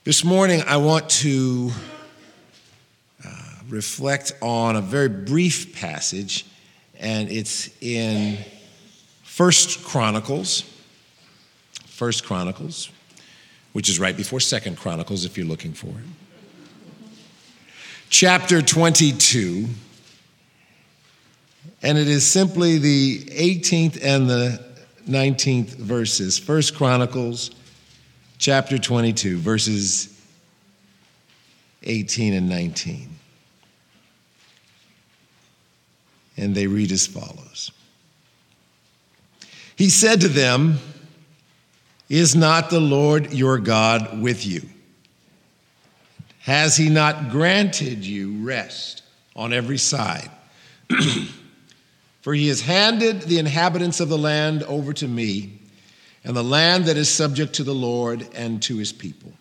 This morning, I want to reflect on a very brief passage, and it's in First Chronicles, which is right before Second Chronicles if you're looking for it. Chapter 22, and it is simply the 18th and the 19th verses. First Chronicles chapter 22, verses 18 and 19. And they read as follows. He said to them, "Is not the Lord your God with you? Has he not granted you rest on every side? For he has handed the inhabitants of the land over to me, and the land that is subject to the Lord and to his people.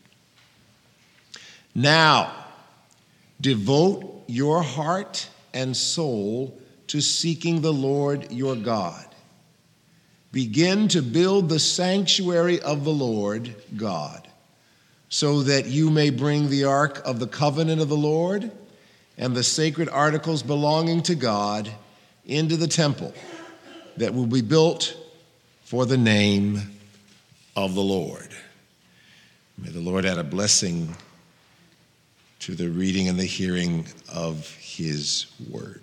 Now, devote your heart and soul to seeking the Lord your God. Begin to build the sanctuary of the Lord God, so that you may bring the ark of the covenant of the Lord and the sacred articles belonging to God into the temple that will be built for the name of the Lord." May the Lord add a blessing to the reading and the hearing of his word.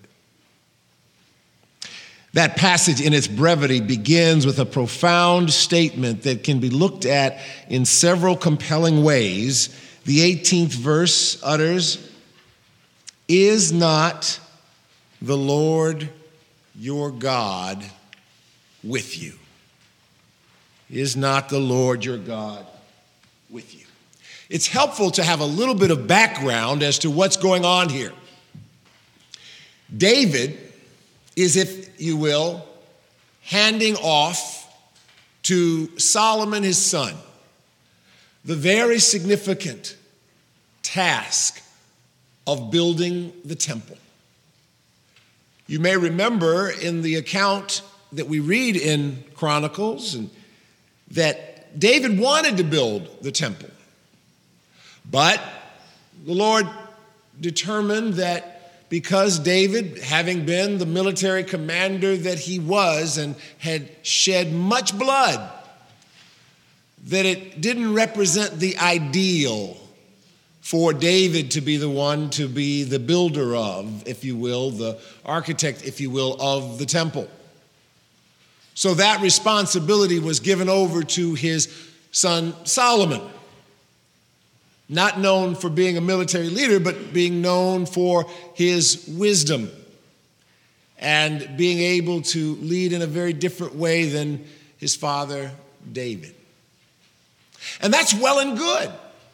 That passage in its brevity begins with a profound statement that can be looked at in several compelling ways. The 18th verse utters, "Is not the Lord your God with you?" Is not the Lord your God with you? It's helpful to have a little bit of background as to what's going on here. David is, if you will, handing off to Solomon, his son, the very significant task of building the temple. You may remember in the account that we read in Chronicles that David wanted to build the temple, but the Lord determined that because David, having been the military commander that he was and had shed much blood, that it didn't represent the ideal for David to be the one to be the builder of, if you will, the architect, if you will, of the temple. So that responsibility was given over to his son Solomon, not known for being a military leader, but being known for his wisdom and being able to lead in a very different way than his father David. And that's well and good.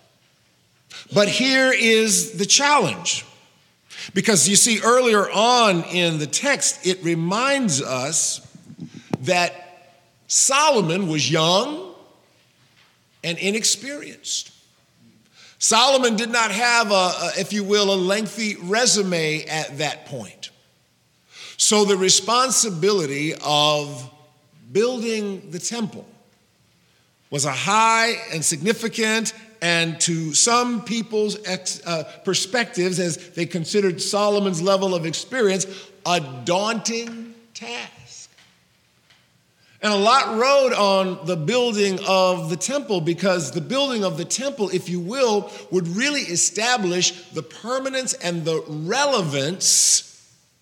But here is the challenge. Because you see, earlier on in the text, it reminds us that Solomon was young and inexperienced. Solomon did not have if you will, a lengthy resume at that point. So the responsibility of building the temple was a high and significant, and to some people's perspectives, as they considered Solomon's level of experience, a daunting task. And a lot rode on the building of the temple, because the building of the temple, if you will, would really establish the permanence and the relevance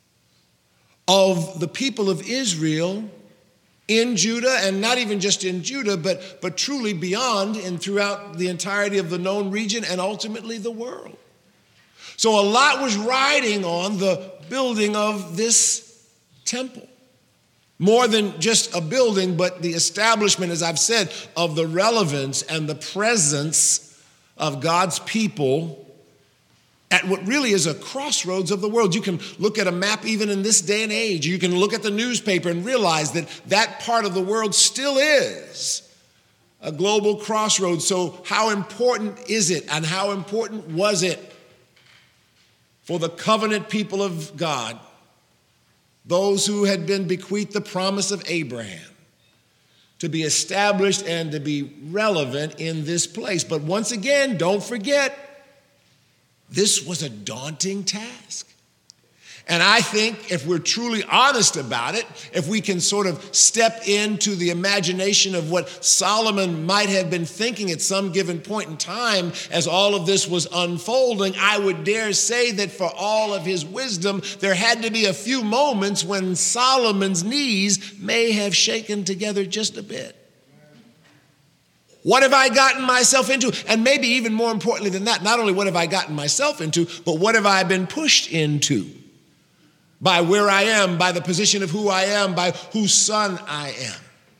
of the people of Israel in Judah, and not even just in Judah, but truly beyond and throughout the entirety of the known region and ultimately the world. So a lot was riding on the building of this temple. More than just a building, but the establishment, as I've said, of the relevance and the presence of God's people at what really is a crossroads of the world. You can look at a map even in this day and age. You can look at the newspaper and realize that that part of the world still is a global crossroads. So how important is it, and how important was it for the covenant people of God, those who had been bequeathed the promise of Abraham, to be established and to be relevant in this place. But once again, don't forget, this was a daunting task. And I think if we're truly honest about it, if we can sort of step into the imagination of what Solomon might have been thinking at some given point in time as all of this was unfolding, I would dare say that for all of his wisdom, there had to be a few moments when Solomon's knees may have shaken together just a bit. What have I gotten myself into? And maybe even more importantly than that, not only what have I gotten myself into, but what have I been pushed into? By where I am, by the position of who I am, by whose son I am.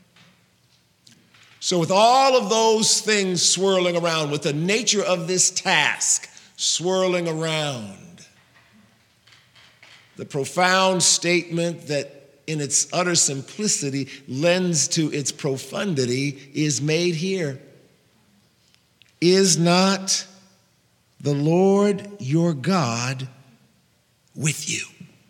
So with all of those things swirling around, with the nature of this task swirling around, the profound statement that in its utter simplicity lends to its profundity is made here. Is not the Lord your God with you?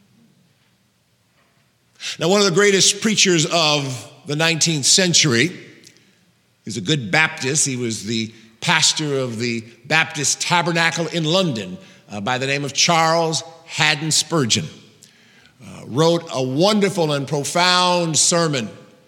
Now, one of the greatest preachers of the 19th century, he's a good Baptist. He was the pastor of the Baptist Tabernacle in London by the name of Charles Haddon Spurgeon. Wrote a wonderful and profound sermon,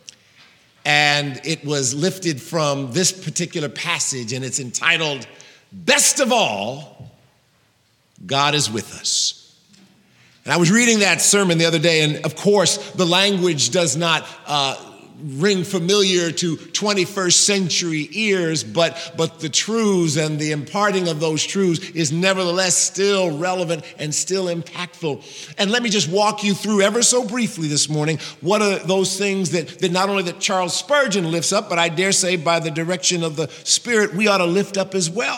and it was lifted from this particular passage, and it's entitled, "Best of All, God is with us." And I was reading that sermon the other day, and of course, the language does not ring familiar to 21st century ears, but the truths and the imparting of those truths is nevertheless still relevant and still impactful. And let me just walk you through ever so briefly this morning what are those things that not only that Charles Spurgeon lifts up, but I dare say by the direction of the Spirit, we ought to lift up as well.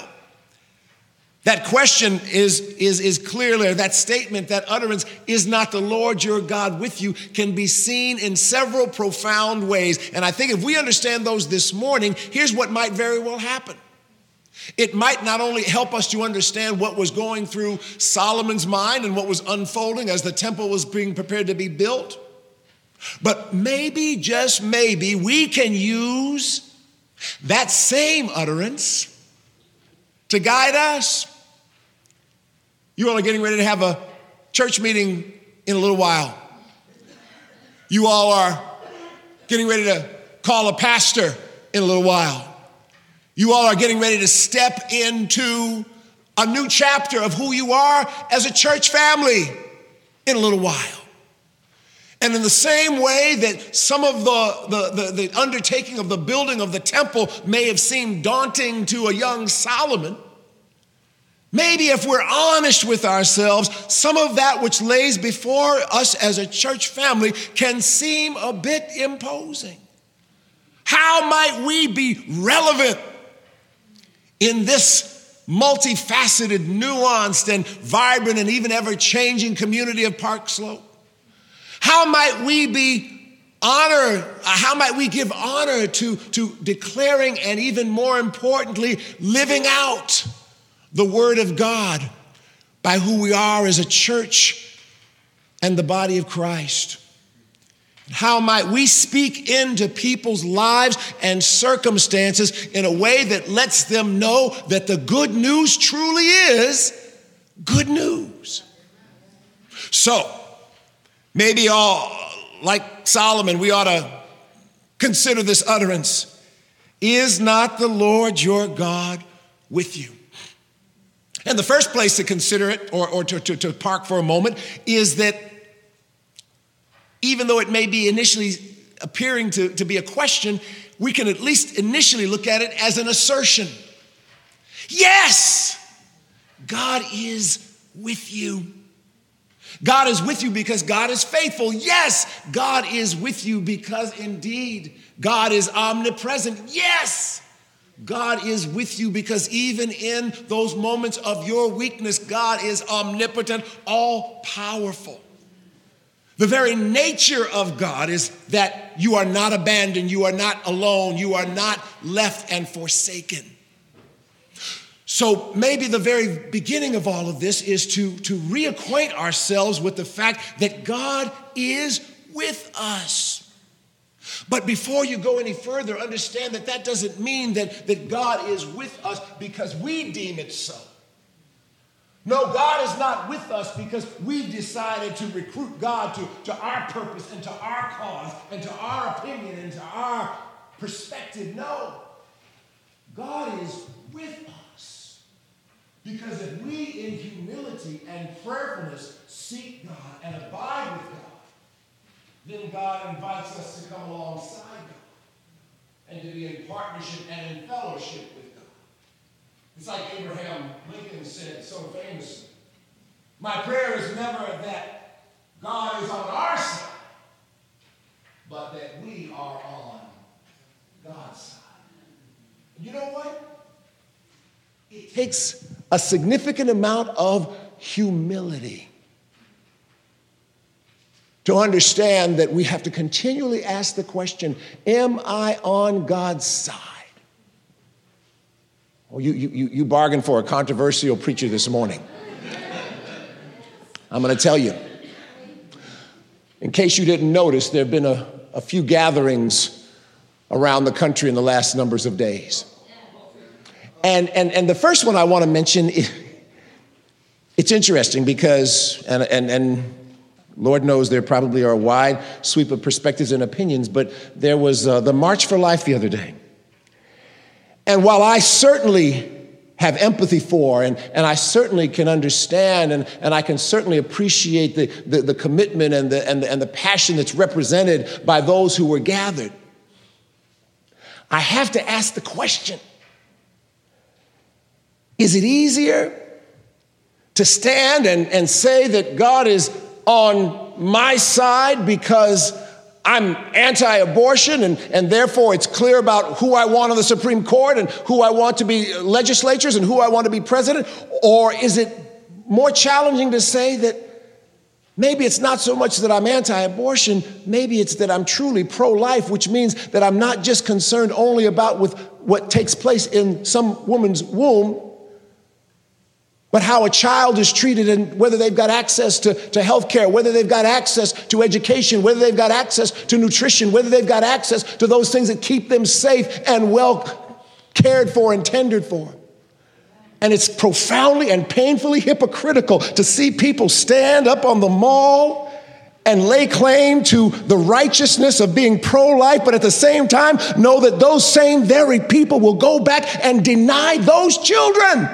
That question is clearly, that statement, that utterance, is not the Lord your God with you, can be seen in several profound ways. And I think if we understand those this morning, here's what might very well happen. It might not only help us to understand what was going through Solomon's mind and what was unfolding as the temple was being prepared to be built, but maybe, just maybe, we can use that same utterance to guide us. You all are getting ready to have a church meeting in a little while. You all are getting ready to call a pastor in a little while. You all are getting ready to step into a new chapter of who you are as a church family in a little while. And in the same way that some of the undertaking of the building of the temple may have seemed daunting to a young Solomon, maybe if we're honest with ourselves, some of that which lays before us as a church family can seem a bit imposing. How might we be relevant in this multifaceted, nuanced, and vibrant, and even ever-changing community of Park Slope? How might we be honored? How might we give honor to declaring and, even more importantly, living out the Word of God by who we are as a church and the body of Christ? How might we speak into people's lives and circumstances in a way that lets them know that the good news truly is good news? So, maybe all like Solomon, we ought to consider this utterance. Is not the Lord your God with you? And the first place to consider it, or to park for a moment, is that even though it may be initially appearing to be a question, we can at least initially look at it as an assertion. Yes, God is with you. God is with you because God is faithful. Yes, God is with you because indeed God is omnipresent. Yes, God is with you because even in those moments of your weakness, God is omnipotent, all-powerful. The very nature of God is that you are not abandoned, you are not alone, you are not left and forsaken. So maybe the very beginning of all of this is to reacquaint ourselves with the fact that God is with us. But before you go any further, understand that that doesn't mean that God is with us because we deem it so. No, God is not with us because we decided to recruit God to our purpose and to our cause and to our opinion and to our perspective. No, God is with us because if we in humility and prayerfulness seek God and abide with God, then God invites us to come alongside God and to be in partnership and in fellowship with God. It's like Abraham Lincoln said so famously, my prayer is never that God is on our side, but that we are on God's side. And you know what? It takes a significant amount of humility to understand that we have to continually ask the question, am I on God's side? Well, you bargained for a controversial preacher this morning. I'm going to tell you. In case you didn't notice, there have been a few gatherings around the country in the last numbers of days. And the first one I want to mention, it's interesting because, and Lord knows there probably are a wide sweep of perspectives and opinions, but there was the March for Life the other day. And while I certainly have empathy for, and I certainly can understand, and I can certainly appreciate the commitment and the passion that's represented by those who were gathered, I have to ask the question, is it easier to stand and say that God is on my side because I'm anti-abortion and therefore it's clear about who I want on the Supreme Court and who I want to be legislatures and who I want to be president? Or is it more challenging to say that maybe it's not so much that I'm anti-abortion, maybe it's that I'm truly pro-life, which means that I'm not just concerned only about with what takes place in some woman's womb, but how a child is treated and whether they've got access to health care, whether they've got access to education, whether they've got access to nutrition, whether they've got access to those things that keep them safe and well cared for and tendered for. And it's profoundly and painfully hypocritical to see people stand up on the mall and lay claim to the righteousness of being pro-life, but at the same time know that those same very people will go back and deny those children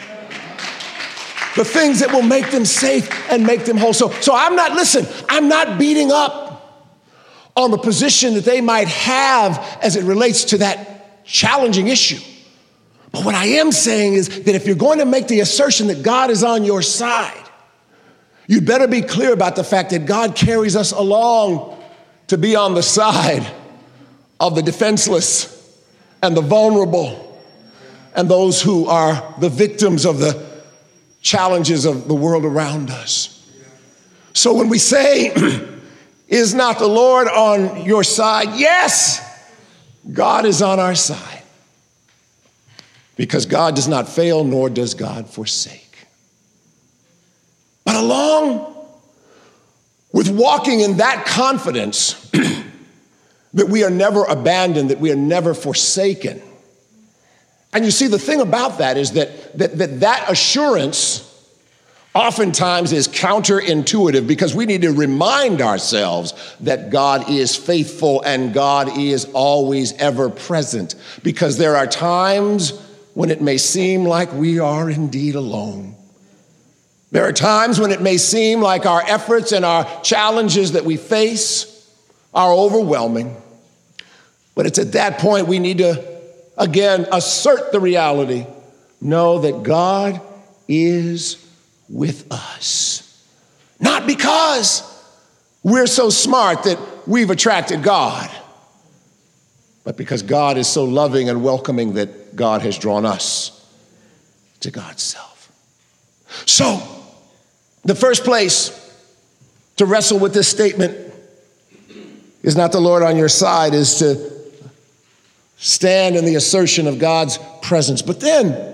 the things that will make them safe and make them whole. So I'm not beating up on the position that they might have as it relates to that challenging issue. But what I am saying is that if you're going to make the assertion that God is on your side, you better be clear about the fact that God carries us along to be on the side of the defenseless and the vulnerable and those who are the victims of the challenges of the world around us. So when we say, is not the Lord on your side? Yes, God is on our side. Because God does not fail, nor does God forsake. But along with walking in that confidence that we are never abandoned, that we are never forsaken. And you see, the thing about that is that assurance oftentimes is counterintuitive because we need to remind ourselves that God is faithful and God is always ever present. Because there are times when it may seem like we are indeed alone. There are times when it may seem like our efforts and our challenges that we face are overwhelming. But it's at that point we need to, again, assert the reality. Know that God is with us. Not because we're so smart that we've attracted God, but because God is so loving and welcoming that God has drawn us to God's self. So, the first place to wrestle with this statement, is not the Lord on your side, is to stand in the assertion of God's presence. But then,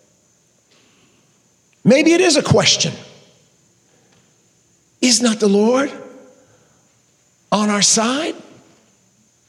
maybe it is a question. Is not the Lord on our side?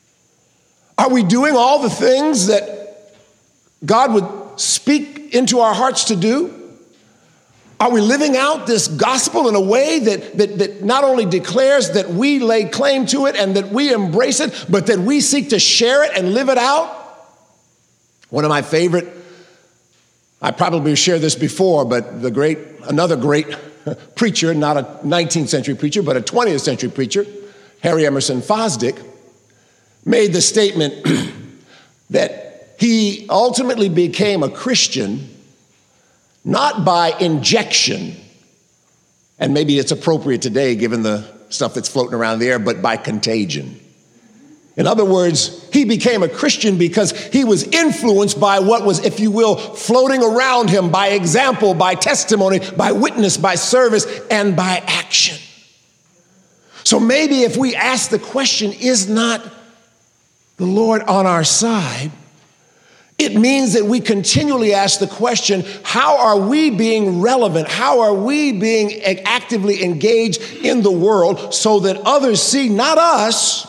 Are we doing all the things that God would speak into our hearts to do? Are we living out this gospel in a way that not only declares that we lay claim to it and that we embrace it, but that we seek to share it and live it out? One of my favorite, I probably shared this before, but another great preacher, not a 19th century preacher, but a 20th century preacher, Harry Emerson Fosdick, made the statement that he ultimately became a Christian not by injection, and maybe it's appropriate today given the stuff that's floating around the air, but by contagion. In other words, he became a Christian because he was influenced by what was, if you will, floating around him, by example, by testimony, by witness, by service, and by action. So maybe if we ask the question, is not the Lord on our side? It means that we continually ask the question, how are we being relevant? How are we being actively engaged in the world so that others see not us?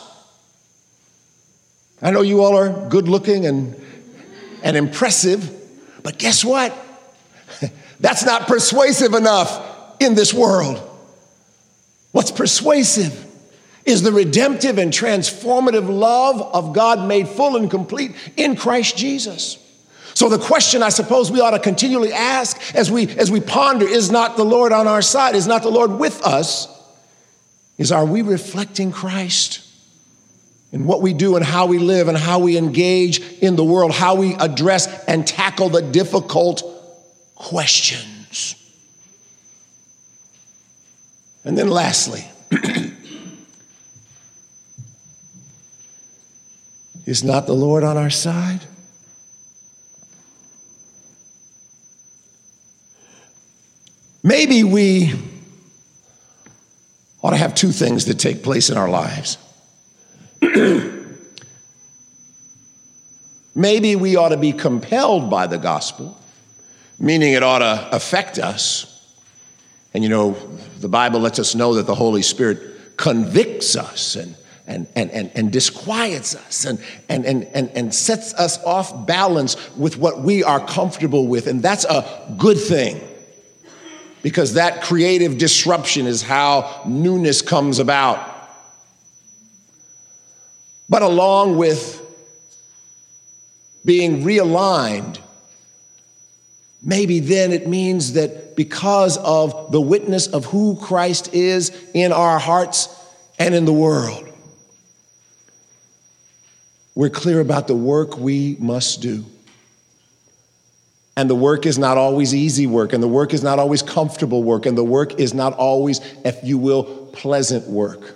I know you all are good looking and impressive, but guess what? That's not persuasive enough in this world. What's persuasive is the redemptive and transformative love of God made full and complete in Christ Jesus. So the question I suppose we ought to continually ask as we ponder, is not the Lord on our side? Is not the Lord with us? Is, are we reflecting Christ in what we do and how we live and how we engage in the world, how we address and tackle the difficult questions? And then lastly, is not the Lord on our side? Maybe we ought to have two things that take place in our lives. Maybe we ought to be compelled by the gospel, meaning it ought to affect us. And you know, the Bible lets us know that the Holy Spirit convicts us and disquiets us and sets us off balance with what we are comfortable with. And that's a good thing, because that creative disruption is how newness comes about. But along with being realigned, maybe then it means that because of the witness of who Christ is in our hearts and in the world, we're clear about the work we must do. And the work is not always easy work, and the work is not always comfortable work, and the work is not always, if you will, pleasant work.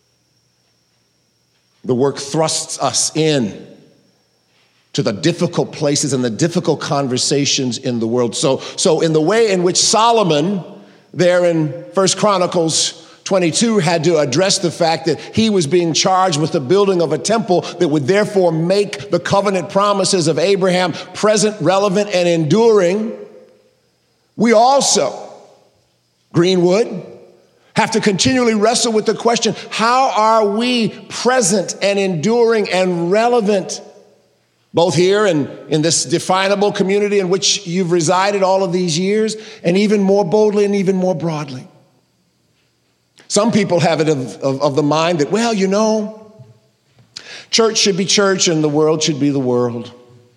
The work thrusts us in to the difficult places and the difficult conversations in the world. So in the way in which Solomon, there in 1 Chronicles 22, had to address the fact that he was being charged with the building of a temple that would therefore make the covenant promises of Abraham present, relevant, and enduring, we also, Greenwood, have to continually wrestle with the question, how are we present and enduring and relevant, both here and in this definable community in which you've resided all of these years, and even more boldly and even more broadly? Some people have it of the mind that, well, you know, church should be church and the world should be the world.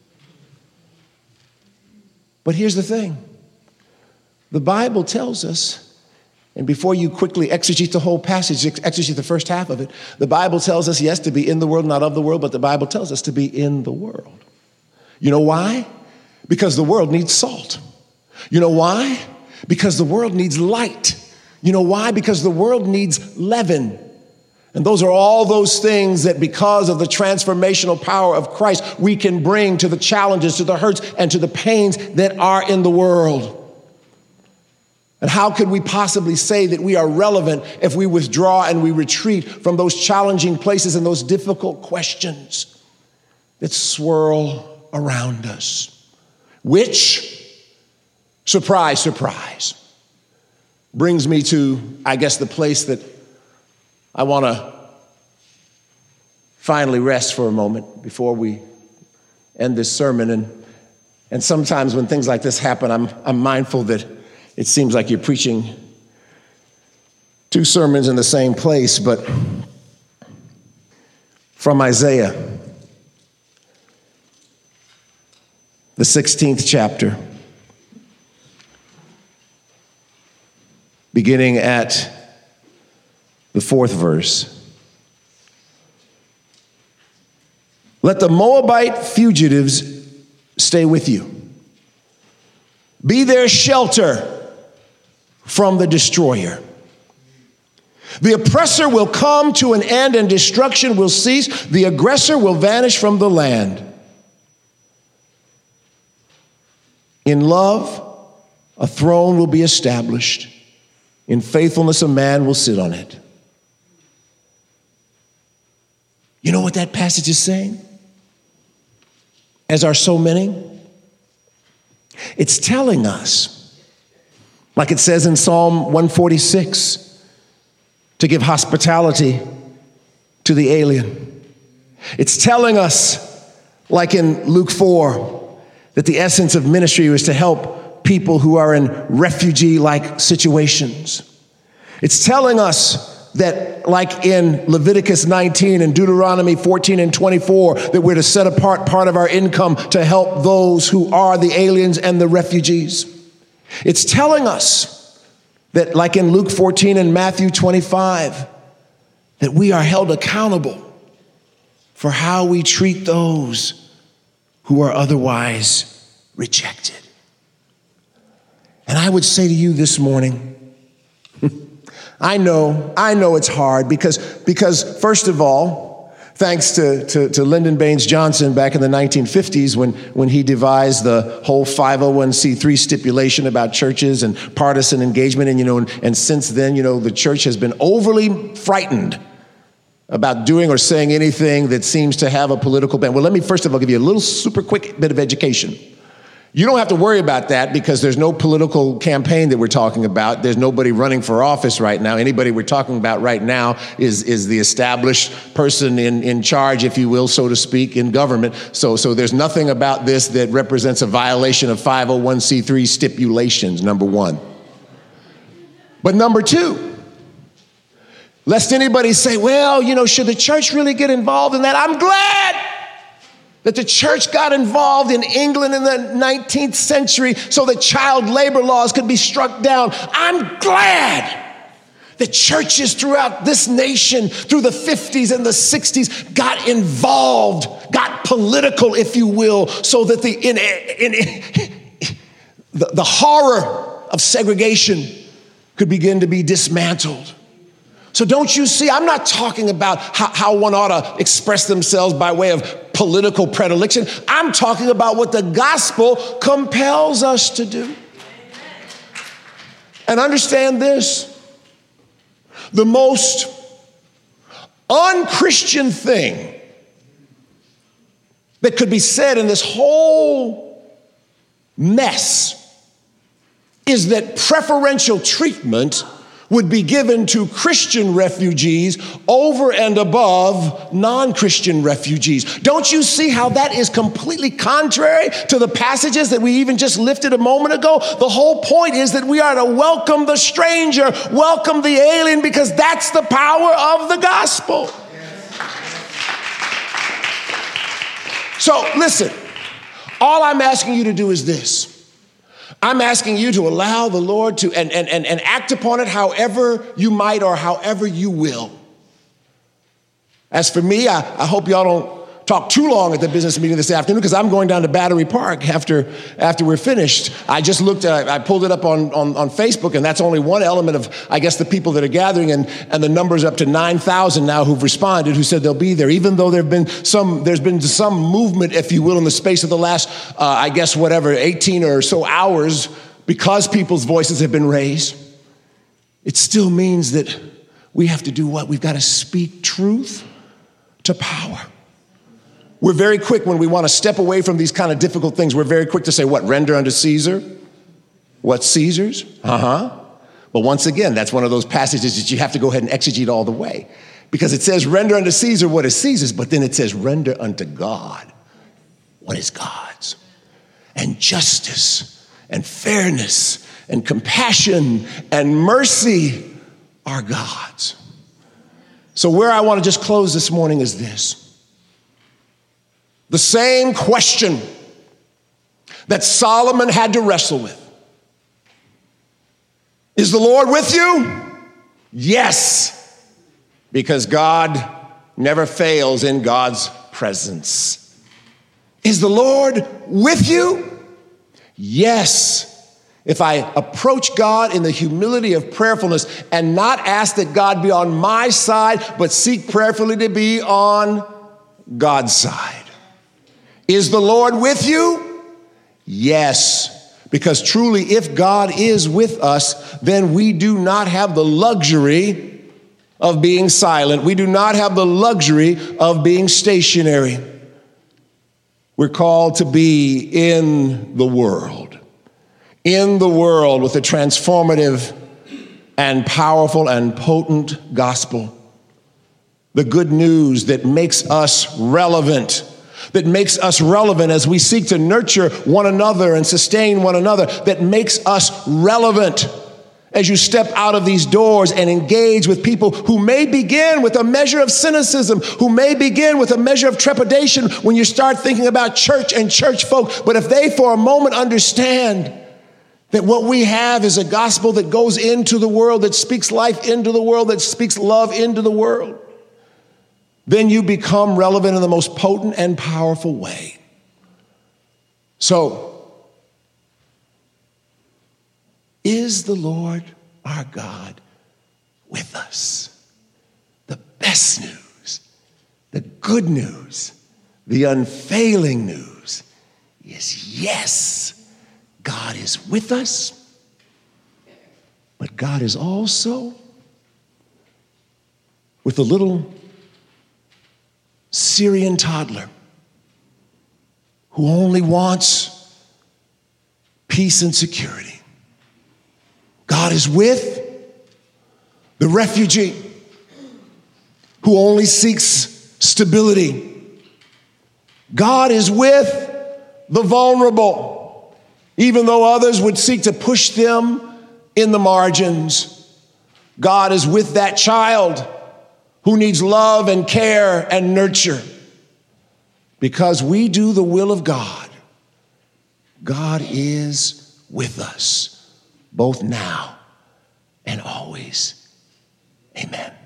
But here's the thing. The Bible tells us, and before you quickly exegete the whole passage, exegete the first half of it, the Bible tells us, yes, to be in the world, not of the world, but the Bible tells us to be in the world. You know why? Because the world needs salt. You know why? Because the world needs light. You know why? Because the world needs leaven. And those are all those things that because of the transformational power of Christ, we can bring to the challenges, to the hurts, and to the pains that are in the world. And how could we possibly say that we are relevant if we withdraw and we retreat from those challenging places and those difficult questions that swirl around us? Which, surprise, surprise, brings me to, I guess, the place that I want to finally rest for a moment before we end this sermon. And sometimes when things like this happen, I'm mindful that it seems like you're preaching two sermons in the same place, but from Isaiah, the 16th chapter, beginning at the 4th verse. Let the Moabite fugitives stay with you. Be their shelter from the destroyer. The oppressor will come to an end and destruction will cease. The aggressor will vanish from the land. In love, a throne will be established. In faithfulness, a man will sit on it. You know what that passage is saying? As are so many? It's telling us, like it says in Psalm 146, to give hospitality to the alien. It's telling us, like in Luke 4, that the essence of ministry is to help people who are in refugee-like situations. It's telling us that, like in Leviticus 19 and Deuteronomy 14 and 24, that we're to set apart part of our income to help those who are the aliens and the refugees. It's telling us that, like in Luke 14 and Matthew 25, that we are held accountable for how we treat those who are otherwise rejected. And I would say to you this morning, I know it's hard because first of all, thanks to Lyndon Baines Johnson back in the 1950s when he devised the whole 501c3 stipulation about churches and partisan engagement, and since then, the church has been overly frightened about doing or saying anything that seems to have a political bent. Well, let me first of all give you a little super quick bit of education. You don't have to worry about that because there's no political campaign that we're talking about. There's nobody running for office right now. Anybody we're talking about right now is the established person in charge, if you will, so to speak, in government. So there's nothing about this that represents a violation of 501c3 stipulations, number one. But number two, lest anybody say, well, should the church really get involved in that? I'm glad that the church got involved in England in the 19th century so that child labor laws could be struck down. I'm glad that churches throughout this nation through the 50s and the 60s got involved, got political, if you will, so that the horror of segregation could begin to be dismantled. So don't you see, I'm not talking about how one ought to express themselves by way of political predilection. I'm talking about what the gospel compels us to do. And understand this, the most unchristian thing that could be said in this whole mess is that preferential treatment would be given to Christian refugees over and above non-Christian refugees. Don't you see how that is completely contrary to the passages that we even just lifted a moment ago? The whole point is that we are to welcome the stranger, welcome the alien, because that's the power of the gospel. So listen, all I'm asking you to do is this. I'm asking you to allow the Lord to and act upon it however you might or however you will. As for me, I hope y'all don't talk too long at the business meeting this afternoon because I'm going down to Battery Park after we're finished. I just looked, I pulled it up on Facebook, and that's only one element of, I guess, the people that are gathering, and the number's up to 9,000 now who've responded, who said they'll be there, even though there's been some movement, if you will, in the space of the last, 18 or so hours, because people's voices have been raised. It still means that we have to do what? We've got to speak truth to power. We're very quick when we want to step away from these kind of difficult things. We're very quick to say, what? Render unto Caesar what's Caesar's? But once again, that's one of those passages that you have to go ahead and exegete all the way. Because it says render unto Caesar what is Caesar's, but then it says render unto God what is God's. And justice and fairness and compassion and mercy are God's. So where I want to just close this morning is this. The same question that Solomon had to wrestle with. Is the Lord with you? Yes, because God never fails in God's presence. Is the Lord with you? Yes. If I approach God in the humility of prayerfulness and not ask that God be on my side, but seek prayerfully to be on God's side. Is the Lord with you? Yes, because truly if God is with us, then we do not have the luxury of being silent. We do not have the luxury of being stationary. We're called to be in the world with a transformative and powerful and potent gospel. The good news that makes us relevant as we seek to nurture one another and sustain one another, that makes us relevant as you step out of these doors and engage with people who may begin with a measure of cynicism, who may begin with a measure of trepidation when you start thinking about church and church folk. But if they for a moment understand that what we have is a gospel that goes into the world, that speaks life into the world, that speaks love into the world, then you become relevant in the most potent and powerful way. So, is the Lord our God with us? The best news, the good news, the unfailing news is yes, God is with us, but God is also with a little Syrian toddler who only wants peace and security. God is with the refugee who only seeks stability. God is with the vulnerable, even though others would seek to push them in the margins. God is with that child who needs love and care and nurture. Because we do the will of God, God is with us, both now and always. Amen.